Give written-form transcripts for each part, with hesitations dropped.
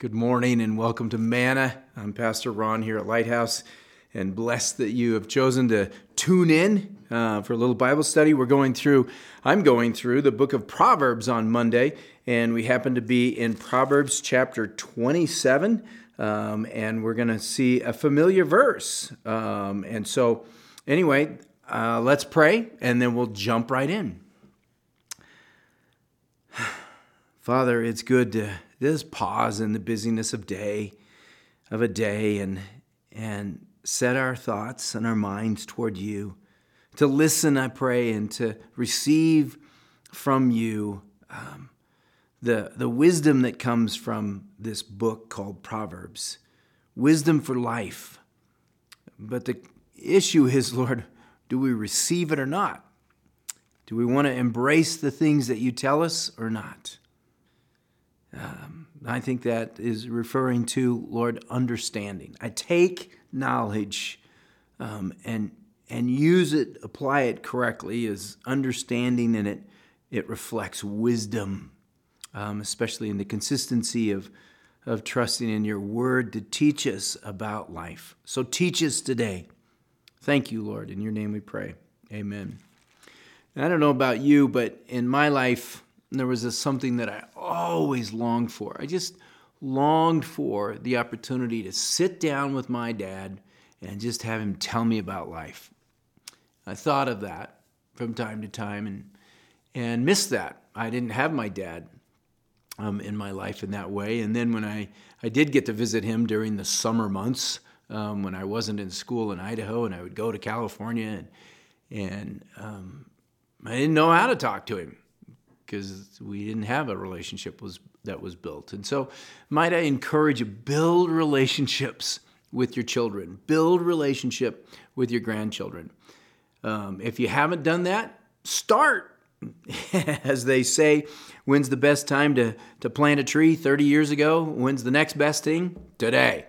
Good morning and welcome to Manna. I'm Pastor Ron here at Lighthouse, and blessed that you have chosen to tune in for a little Bible study. I'm going through the book of Proverbs on Monday, and we happen to be in Proverbs chapter 27, and we're going to see a familiar verse. Let's pray, and then we'll jump right in. Father, it's good to just pause in the busyness of a day and set our thoughts and our minds toward you, to listen, I pray, and to receive from you the wisdom that comes from this book called Proverbs, wisdom for life. But the issue is, Lord, do we receive it or not? Do we want to embrace the things that you tell us or not? I think that is referring to, Lord, understanding. I take knowledge and use it, apply it correctly as understanding, and it reflects wisdom, especially in the consistency of trusting in your word to teach us about life. So teach us today. Thank you, Lord. In your name we pray. Amen. I don't know about you, but in my life, there was something that I always longed for. I just longed for the opportunity to sit down with my dad and just have him tell me about life. I thought of that from time to time and missed that. I didn't have my dad in my life in that way. And then when I did get to visit him during the summer months, when I wasn't in school in Idaho, and I would go to California, and I didn't know how to talk to him, because we didn't have a relationship that was built. And so might I encourage you, build relationships with your children. Build relationship with your grandchildren. If you haven't done that, start. As they say, when's the best time to plant a tree? 30 years ago. When's the next best thing? Today.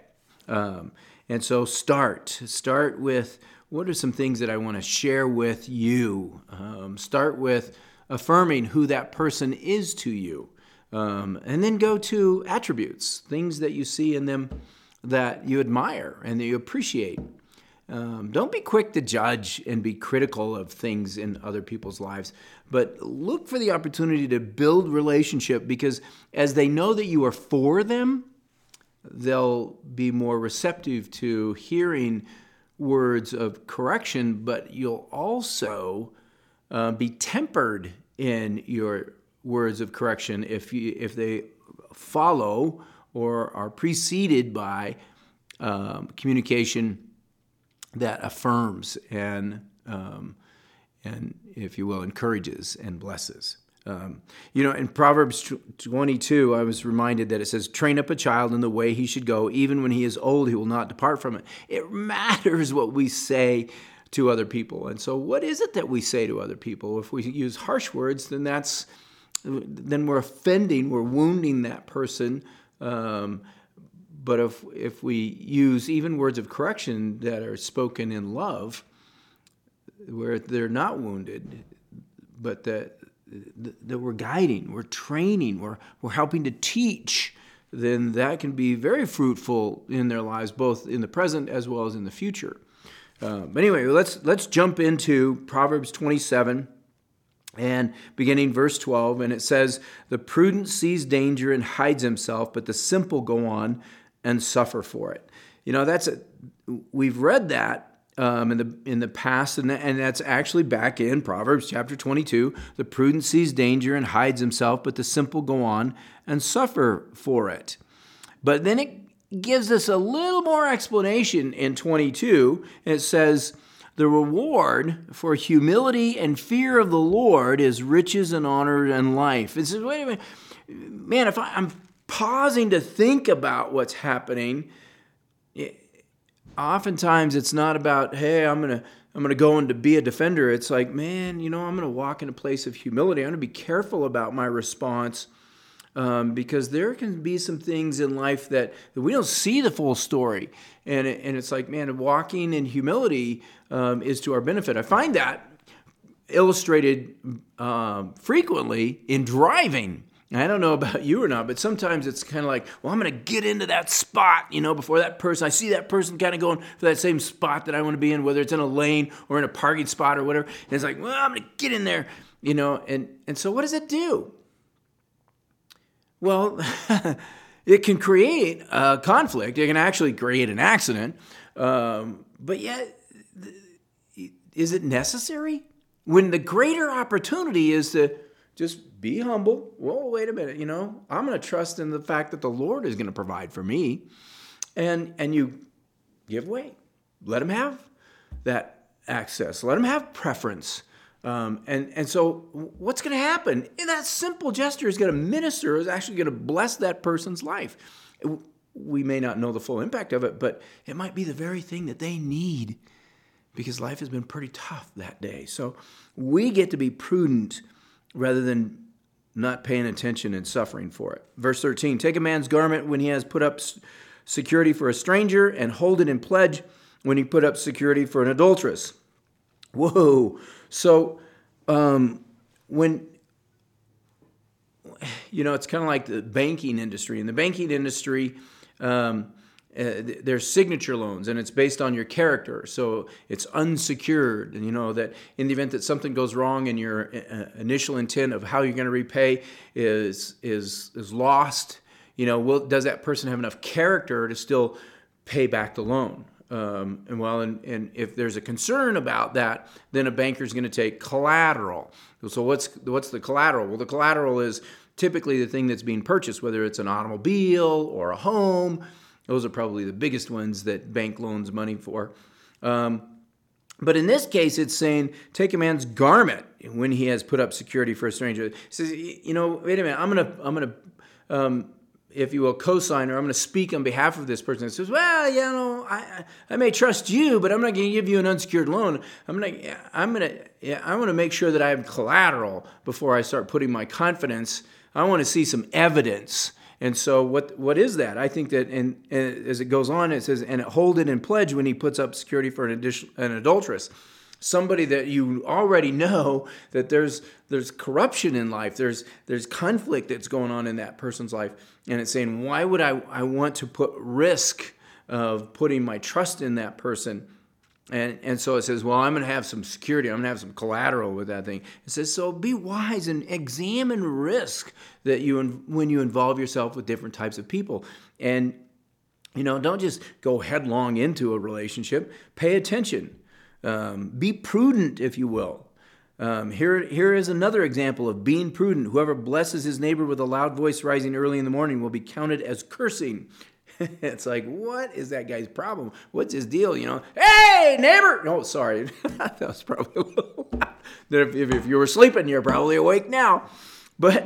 And so start. Start with, what are some things that I want to share with you? Start with affirming who that person is to you. And then go to attributes, things that you see in them that you admire and that you appreciate. Don't be quick to judge and be critical of things in other people's lives, but look for the opportunity to build relationship, because as they know that you are for them, they'll be more receptive to hearing words of correction, but you'll also be tempered in your words of correction if they follow or are preceded by communication that affirms and if you will, encourages and blesses. In Proverbs 22, I was reminded that it says, "Train up a child in the way he should go. Even when he is old, he will not depart from it." It matters what we say to other people. And so what is it that we say to other people? If we use harsh words, then we're offending, we're wounding that person. But if we use even words of correction that are spoken in love, where they're not wounded, but that we're guiding, we're training, we're helping to teach, then that can be very fruitful in their lives, both in the present as well as in the future. But anyway, let's jump into Proverbs 27 and beginning verse 12. And it says, "The prudent sees danger and hides himself, but the simple go on and suffer for it." We've read that in the past, and that's actually back in Proverbs chapter 22. The prudent sees danger and hides himself, but the simple go on and suffer for it. But then it gives us a little more explanation in 22. It says, "The reward for humility and fear of the Lord is riches and honor and life." It says, wait a minute, man, if I'm pausing to think about what's happening, oftentimes it's not about, hey, I'm gonna go and to be a defender. It's like, man, I'm gonna walk in a place of humility. I'm gonna be careful about my response. Because there can be some things in life that we don't see the full story. And it's like, man, walking in humility is to our benefit. I find that illustrated frequently in driving. I don't know about you or not, but sometimes it's kind of like, well, I'm going to get into that spot, before that person. I see that person kind of going for that same spot that I want to be in, whether it's in a lane or in a parking spot or whatever. And it's like, well, I'm going to get in there, and so what does it do? Well, it can create a conflict. It can actually create an accident. But yet, is it necessary? When the greater opportunity is to just be humble. Well, wait a minute, I'm going to trust in the fact that the Lord is going to provide for me. And you give way. Let him have that access. Let him have preference. And so what's going to happen? That simple gesture is going to minister, is actually going to bless that person's life. We may not know the full impact of it, but it might be the very thing that they need because life has been pretty tough that day. So we get to be prudent rather than not paying attention and suffering for it. Verse 13, take a man's garment when he has put up security for a stranger and hold it in pledge when he put up security for an adulteress. Whoa. So when, it's kind of like the banking industry. In the banking industry, there's signature loans, and it's based on your character. So it's unsecured, and that in the event that something goes wrong and your initial intent of how you're going to repay is lost, does that person have enough character to still pay back the loan? And if there's a concern about that, then a banker is going to take collateral. So what's the collateral? Well, the collateral is typically the thing that's being purchased, whether it's an automobile or a home. Those are probably the biggest ones that bank loans money for. But in this case, it's saying, take a man's garment when he has put up security for a stranger. It says, wait a minute, I'm gonna, if you will, co-sign, or I'm gonna speak on behalf of this person. It says, well, I may trust you, but I'm not gonna give you an unsecured loan. I want to make sure that I have collateral before I start putting my confidence. I want to see some evidence. And so what is that? I think that, and as it goes on, it says, and hold it in pledge when he puts up security for an adulteress. Somebody that you already know that there's corruption in life, there's conflict that's going on in that person's life. And it's saying, why would I want to put risk of putting my trust in that person? And so it says, well, I'm going to have some security. I'm going to have some collateral with that thing. It says, so be wise and examine risk that when you involve yourself with different types of people. And, don't just go headlong into a relationship. Pay attention. Be prudent, if you will. Here is another example of being prudent. Whoever blesses his neighbor with a loud voice rising early in the morning will be counted as cursing. It's like, what is that guy's problem? What's his deal? Hey, neighbor! No, sorry. That was probably a little loud. If you were sleeping, you're probably awake now. But,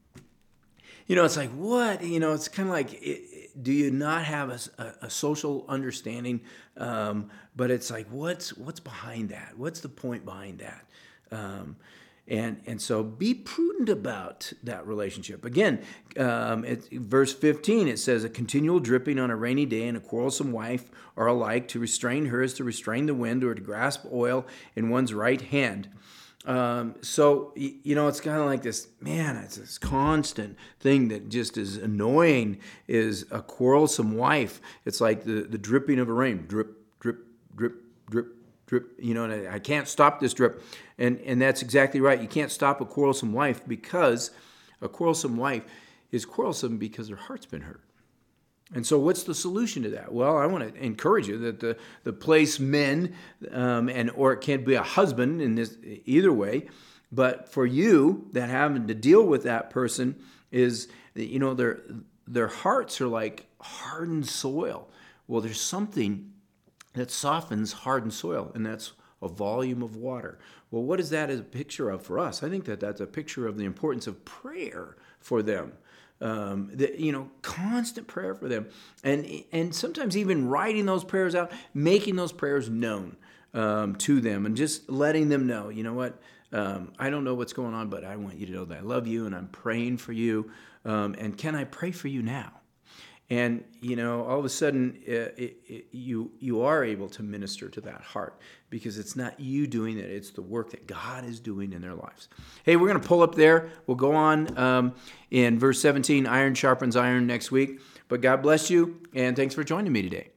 it's like, what? It's kind of like, do you not have a social understanding? But it's like, what's behind that? What's the point behind that? And so be prudent about that relationship. Again, verse 15, it says, a continual dripping on a rainy day and a quarrelsome wife are alike. To restrain her is to restrain the wind, or to grasp oil in one's right hand. So, it's kind of like this, it's this constant thing that just is annoying, is a quarrelsome wife. It's like the dripping of a rain. Drip, drip, drip, drip, drip, and I can't stop this drip. And that's exactly right. You can't stop a quarrelsome wife, because a quarrelsome wife is quarrelsome because her heart's been hurt. And so what's the solution to that? Well, I want to encourage you that the place men, or it can be a husband in this either way, but for you that having to deal with that person is, their hearts are like hardened soil. Well, there's something that softens hardened soil, and that's a volume of water. Well, what is that as a picture of for us? I think that's a picture of the importance of prayer for them. Constant prayer for them, and sometimes even writing those prayers out, making those prayers known to them, and just letting them know, I don't know what's going on, but I want you to know that I love you and I'm praying for you. And can I pray for you now? And, all of a sudden, you are able to minister to that heart because it's not you doing it. It's the work that God is doing in their lives. Hey, we're going to pull up there. We'll go on in verse 17, iron sharpens iron next week. But God bless you, and thanks for joining me today.